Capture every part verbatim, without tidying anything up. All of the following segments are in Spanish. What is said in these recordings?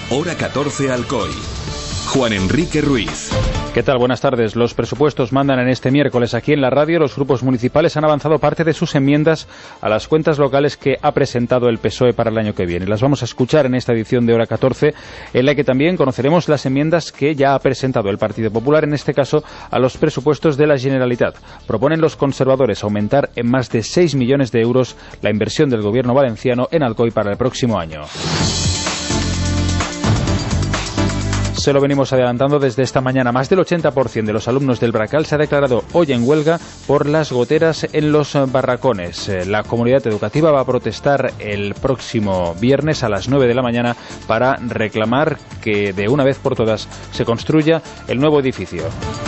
Hora catorce Alcoy. Juan Enrique Ruiz. ¿Qué tal? Buenas tardes. Los presupuestos mandan en este miércoles. Aquí en la radio, los grupos municipales han avanzado parte de sus enmiendas a las cuentas locales que ha presentado el P S O E para el año que viene. Las vamos a escuchar en esta edición de Hora catorce, en la que también conoceremos las enmiendas que ya ha presentado el Partido Popular, en este caso a los presupuestos de la Generalitat. Proponen los conservadores aumentar en más de seis millones de euros la inversión del gobierno valenciano en Alcoy para el próximo año. Se lo venimos adelantando desde esta mañana. Más del ochenta por ciento de los alumnos del Bracal se ha declarado hoy en huelga por las goteras en los barracones. La comunidad educativa va a protestar el próximo viernes a las nueve de la mañana para reclamar que de una vez por todas se construya el nuevo edificio.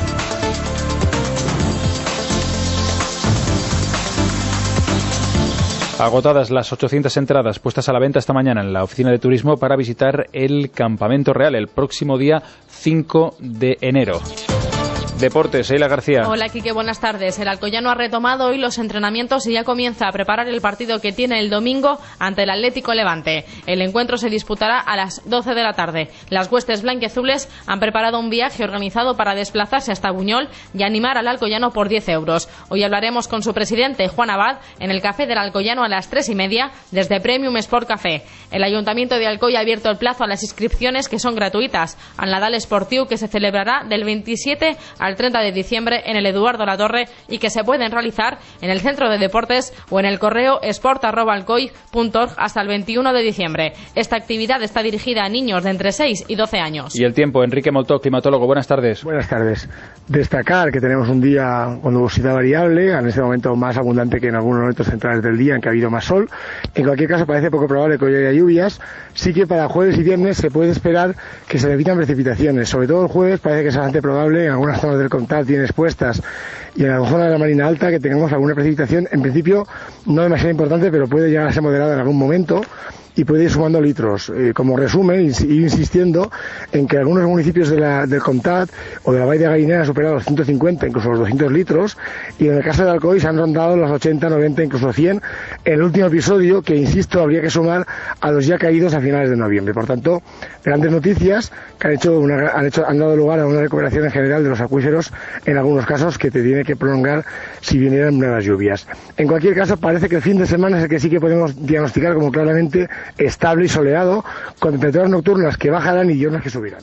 Agotadas las ochocientas entradas puestas a la venta esta mañana en la oficina de turismo para visitar el Campamento Real el próximo día cinco de enero. Deportes, Eila García. Hola, Quique, buenas tardes. El alcoyano ha retomado hoy los entrenamientos y ya comienza a preparar el partido que tiene el domingo ante el Atlético Levante. El encuentro se disputará a las doce de la tarde. Las huestes blanquiazules han preparado un viaje organizado para desplazarse hasta Buñol y animar al alcoyano por diez euros. Hoy hablaremos con su presidente, Juan Abad, en el Café del Alcoyano a las tres y media desde Premium Sport Café. El Ayuntamiento de Alcoy ha abierto el plazo a las inscripciones, que son gratuitas, al Nadal Esportiu, que se celebrará del veintisiete al treinta de diciembre en el Eduardo Latorre y que se pueden realizar en el Centro de Deportes o en el correo sport arroba alcoy punto org hasta el veintiuno de diciembre. Esta actividad está dirigida a niños de entre seis y doce años. Y el tiempo, Enrique Moltó, climatólogo, buenas tardes. Buenas tardes. Destacar que tenemos un día con nubosidad variable, en este momento más abundante que en algunos momentos centrales del día en que ha habido más sol. En cualquier caso parece poco probable que hoy haya lluvias. Sí que para jueves y viernes se puede esperar que se repitan precipitaciones. Sobre todo el jueves parece que es bastante probable en algunas zonas del Comtat bien expuestas y en la zona de la Marina Alta que tengamos alguna precipitación, en principio no demasiado importante, pero puede llegar a ser moderada en algún momento y puede ir sumando litros. Eh, como resumen, ir insistiendo en que algunos municipios de la, del Comtat o de la Vall de Gallinera han superado los ciento cincuenta, incluso los doscientos litros, y en el caso de Alcoy se han rondado los ochenta, noventa, incluso cien, en el último episodio, que insisto, habría que sumar a los ya caídos a finales de noviembre. Por tanto, grandes noticias que han hecho, una, han, hecho han dado lugar a una recuperación en general de los acuíferos, en algunos casos que te tiene que prolongar si vinieran nuevas lluvias. En cualquier caso, parece que el fin de semana es el que sí que podemos diagnosticar como claramente estable y soleado, con temperaturas nocturnas que bajarán y diurnas que subirán.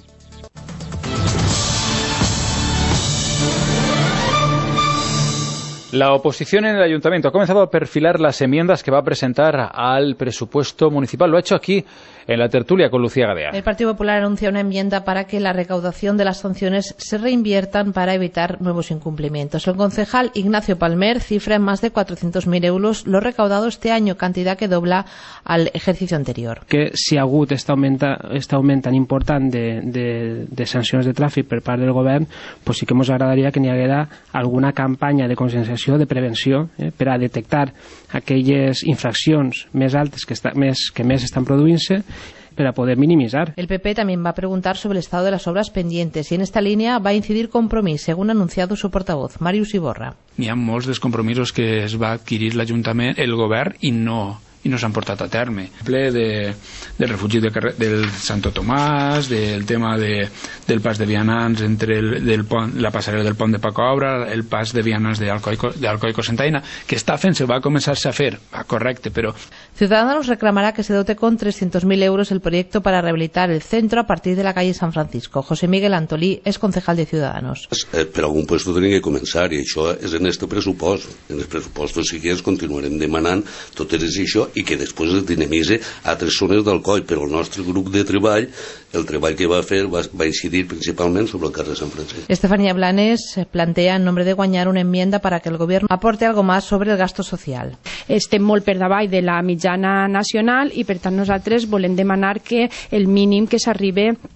La oposición en el Ayuntamiento ha comenzado a perfilar las enmiendas que va a presentar al presupuesto municipal. Lo ha hecho aquí en la tertulia con Lucía Gadea. El Partido Popular anuncia una enmienda para que la recaudación de las sanciones se reinviertan para evitar nuevos incumplimientos. El concejal Ignacio Palmer cifra en más de cuatrocientos mil euros lo recaudado este año, cantidad que dobla al ejercicio anterior. Que si ha hagut este augment, este augment tan important de, de, de sancions de tràfic per part del govern, pues sí que ens agradaria que n'hi haguera alguna campanya de conscienciació, de prevenció, eh, per a detectar aquelles infraccions més altes que, està, més, que més estan produint-se, para poder minimizar. El P P también va a preguntar sobre el estado de las obras pendientes y en esta línea va a incidir Compromís, según ha anunciado su portavoz, Màrius Iborra. N'hi ha molts dels compromisos que es va adquirir l'Ajuntament, el govern, i no i no s'han portat a terme. El ple de, del refugi de carrer, del Santo Tomàs, del tema de, del pas de vianants entre el, del pont, la passarel·la del pont de Pacobra, el pas de vianants d'Alcoi Cocentaina, que està fent, se va començar-se a fer, va, correcte, però... Ciudadanos reclamará que se dote con trescientos mil euros el proyecto para rehabilitar el centro a partir de la calle San Francisco. José Miguel Antolí es concejal de Ciudadanos. Eh, per algun puesto tenim que començar i això és en este pressupost. En els pressupostos sí que ens continuarem demanant tot és això i que després es dinamitzi a altres zones d'Alcoi, però el nostre grup de treball, el treball que va fer va, va incidir principalment sobre el carrer Sant Francesc. Estefanía Blanes plantea en nombre de Guanyar una enmienda para que el gobierno aporte algo más sobre el gasto social. Estem molt per davall de la mitjana nacional i per tant nosaltres volem demanar que el mínim que s'arribe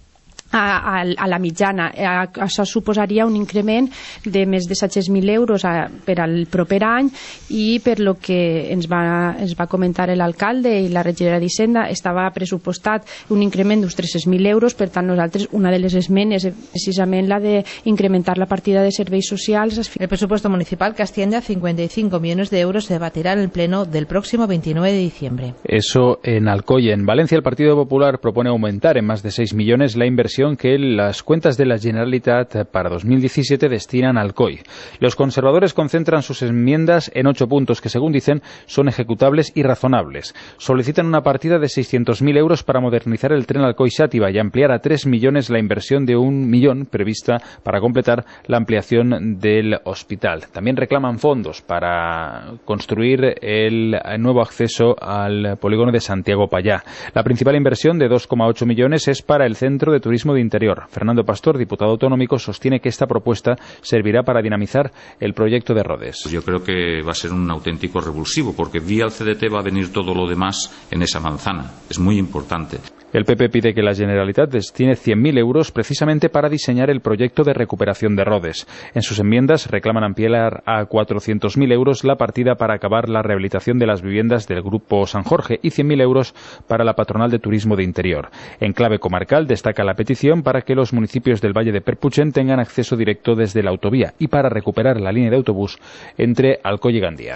A, a, a la mitjana. A, això suposaria un increment de més de set-cents mil euros a, per al proper any, i per lo que ens va, ens va comentar l'alcalde i la regidora d'Hisenda, estava pressupostat un increment d'uns tres-cents mil euros. Per tant, nosaltres, una de les esmenes és precisament la d'incrementar la partida de serveis socials. El presupuesto municipal, que asciende a cincuenta y cinco millones de euros, se debatirá en el pleno del próximo veintinueve de diciembre. Eso en Alcoy. En Valencia, el Partido Popular propone aumentar en más de seis millones la inversión que las cuentas de la Generalitat para dos mil diecisiete destinan al C O I. Los conservadores concentran sus enmiendas en ocho puntos que, según dicen, son ejecutables y razonables. Solicitan una partida de seiscientos mil euros para modernizar el tren Alcoy-Xàtiva y ampliar a tres millones la inversión de un millón prevista para completar la ampliación del hospital. También reclaman fondos para construir el nuevo acceso al polígono de Santiago Pallá. La principal inversión, de dos coma ocho millones, es para el Centro de Turismo de Interior. Fernando Pastor, diputado autonómico, sostiene que esta propuesta servirá para dinamizar el proyecto de Rodes. Yo creo que va a ser un auténtico revulsivo, porque vía el C D T va a venir todo lo demás en esa manzana. Es muy importante. El P P pide que la Generalitat destine cien mil euros precisamente para diseñar el proyecto de recuperación de Rodes. En sus enmiendas reclaman ampliar a cuatrocientos mil euros la partida para acabar la rehabilitación de las viviendas del Grupo San Jorge y cien mil euros para la Patronal de Turismo de Interior. En clave comarcal destaca la petición para que los municipios del Valle de Perpuchen tengan acceso directo desde la autovía y para recuperar la línea de autobús entre Alcoy y Gandía.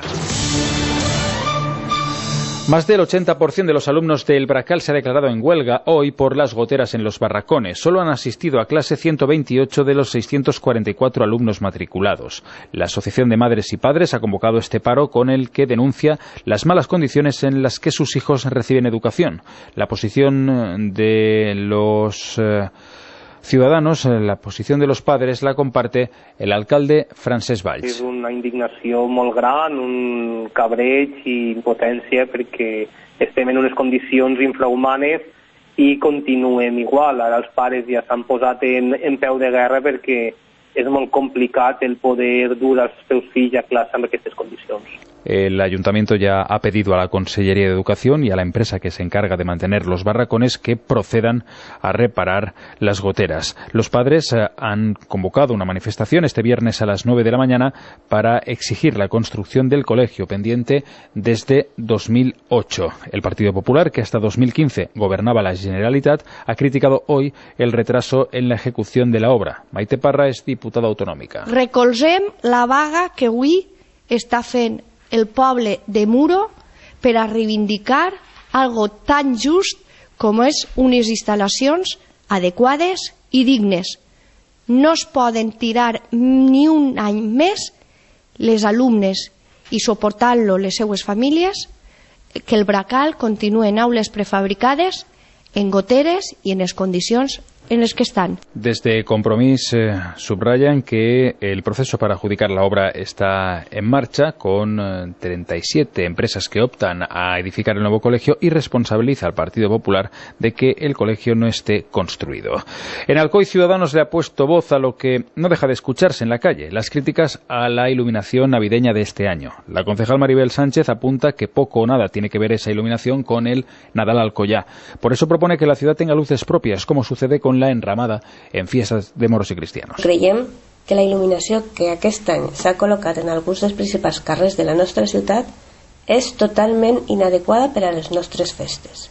Más del ochenta por ciento de los alumnos del Bracal se ha declarado en huelga hoy por las goteras en los barracones. Solo han asistido a clase ciento veintiocho de los seiscientos cuarenta y cuatro alumnos matriculados. La Asociación de Madres y Padres ha convocado este paro, con el que denuncia las malas condiciones en las que sus hijos reciben educación. La posición de los eh, ciudadanos, la posició de los padres, la comparte el alcalde Francesc Valls. És una indignació molt gran, un cabreig i impotència, perquè estem en unes condicions infrahumanes i continuem igual. Ara els pares ja s'han posat en, en peu de guerra perquè és molt complicat el poder dur els seus fills a classe en aquestes condicions. El ayuntamiento ya ha pedido a la Consellería de Educación y a la empresa que se encarga de mantener los barracones que procedan a reparar las goteras. Los padres eh, han convocado una manifestación este viernes a las nueve de la mañana para exigir la construcción del colegio, pendiente desde dos mil ocho. El Partido Popular, que hasta dos mil quince gobernaba la Generalitat, ha criticado hoy el retraso en la ejecución de la obra. Maite Parra es diputada autonòmica. Recolzem la vaga que avui està fent el poble de Muro per a reivindicar algo tan just com és unes instal·lacions adequades i dignes. No es poden tirar ni un any més les alumnes i suportant-lo les seues famílies que el Bracal continue en aules prefabricades, en goteres i en les condicions en las que están. Desde Compromís eh, subrayan que el proceso para adjudicar la obra está en marcha, con eh, treinta y siete empresas que optan a edificar el nuevo colegio, y responsabiliza al Partido Popular de que el colegio no esté construido. En Alcoy, Ciudadanos le ha puesto voz a lo que no deja de escucharse en la calle: las críticas a la iluminación navideña de este año. La concejal Maribel Sánchez apunta que poco o nada tiene que ver esa iluminación con el Nadal Alcoyà. Por eso propone que la ciudad tenga luces propias, como sucede con la enramada en fiestas de moros i cristianos. Creiem que la il·luminació que aquest any s'ha col·locat en alguns dels principals carrers de la nostra ciutat és totalment inadequada per a les nostres festes.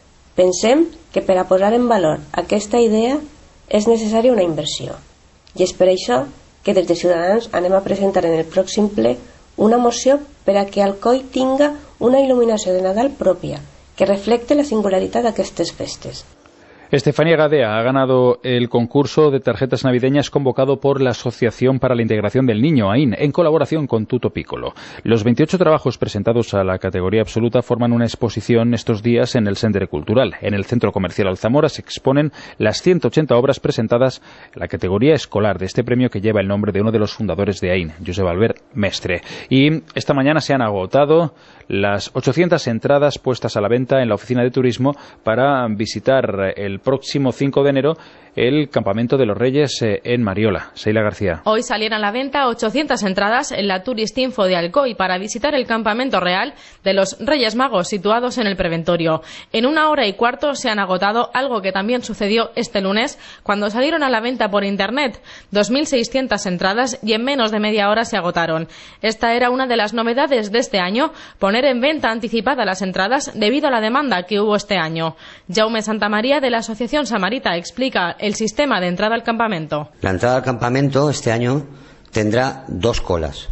Pensem que per a posar en valor aquesta idea és necessària una inversió, i és per això que des de Ciutadans anem a presentar en el pròxim ple una moció per a que Alcoi tinga una il·luminació de Nadal pròpia que reflecte la singularitat d'aquestes festes. Estefanía Gadea ha ganado el concurso de tarjetas navideñas convocado por la Asociación para la Integración del Niño, A I N, en colaboración con Tuto Piccolo. Los veintiocho trabajos presentados a la categoría absoluta forman una exposición estos días en el Centre Cultural. En el Centro Comercial Alzamora se exponen las ciento ochenta obras presentadas en la categoría escolar de este premio, que lleva el nombre de uno de los fundadores de A I N, Josep Albert Mestre. Y esta mañana se han agotado las ochocientas entradas puestas a la venta en la oficina de turismo para visitar el próximo cinco de enero el campamento de los Reyes en Mariola. Seila García. Hoy salieron a la venta ochocientas entradas en la Turistinfo de Alcoy para visitar el campamento real de los Reyes Magos situados en el Preventorio. En una hora y cuarto se han agotado, algo que también sucedió este lunes cuando salieron a la venta por internet. dos mil seiscientas entradas y en menos de media hora se agotaron. Esta era una de las novedades de este año, poner en venta anticipada las entradas debido a la demanda que hubo este año. Jaume Santamaría de la Asociación Samarita explica el sistema de entrada al campamento. La entrada al campamento este año tendrá dos colas.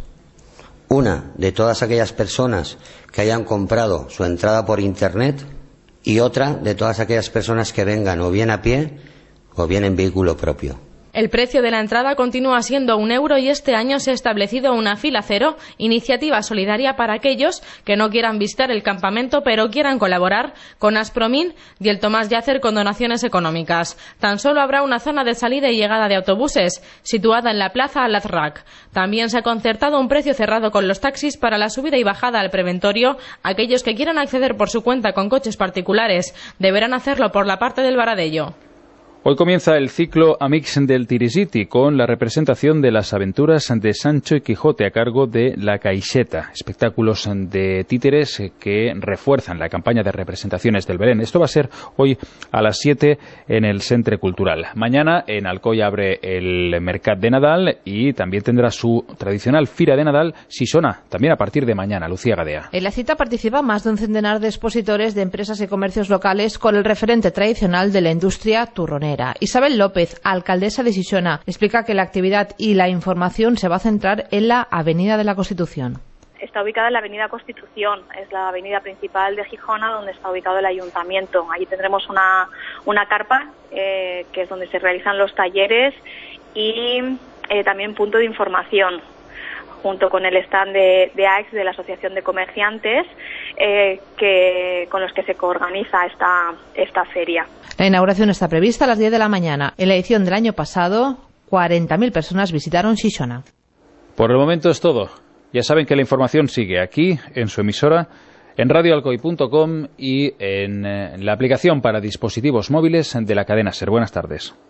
Una de todas aquellas personas que hayan comprado su entrada por internet y otra de todas aquellas personas que vengan o bien a pie o bien en vehículo propio. El precio de la entrada continúa siendo un euro y este año se ha establecido una fila cero, iniciativa solidaria para aquellos que no quieran visitar el campamento pero quieran colaborar con Aspromin y el Tomás Yacer con donaciones económicas. Tan solo habrá una zona de salida y llegada de autobuses, situada en la plaza Al-Azraq. También se ha concertado un precio cerrado con los taxis para la subida y bajada al Preventorio. Aquellos que quieran acceder por su cuenta con coches particulares deberán hacerlo por la parte del Baradello. Hoy comienza el ciclo Amix del Tirisiti con la representación de las aventuras de Sancho y Quijote a cargo de La Caixeta, espectáculos de títeres que refuerzan la campaña de representaciones del Belén. Esto va a ser hoy a las siete en el Centre Cultural. Mañana en Alcoy abre el Mercat de Nadal y también tendrá su tradicional Fira de Nadal Xixona, también a partir de mañana. Lucía Gadea. En la cita participa más de un centenar de expositores de empresas y comercios locales con el referente tradicional de la industria turronera. Isabel López, alcaldesa de Xixona, explica que la actividad y la información se va a centrar en la Avenida de la Constitución. Está ubicada en la Avenida Constitución, es la avenida principal de Gijona donde está ubicado el ayuntamiento. Allí tendremos una, una carpa eh, que es donde se realizan los talleres y eh, también punto de información, junto con el stand de, de A E C, de la Asociación de Comerciantes, eh, que, con los que se coorganiza esta, esta feria. La inauguración está prevista a las diez de la mañana. En la edición del año pasado, cuarenta mil personas visitaron Xixona. Por el momento es todo. Ya saben que la información sigue aquí, en su emisora, en radio alcoy punto com y en, en la aplicación para dispositivos móviles de la cadena SER. Buenas tardes.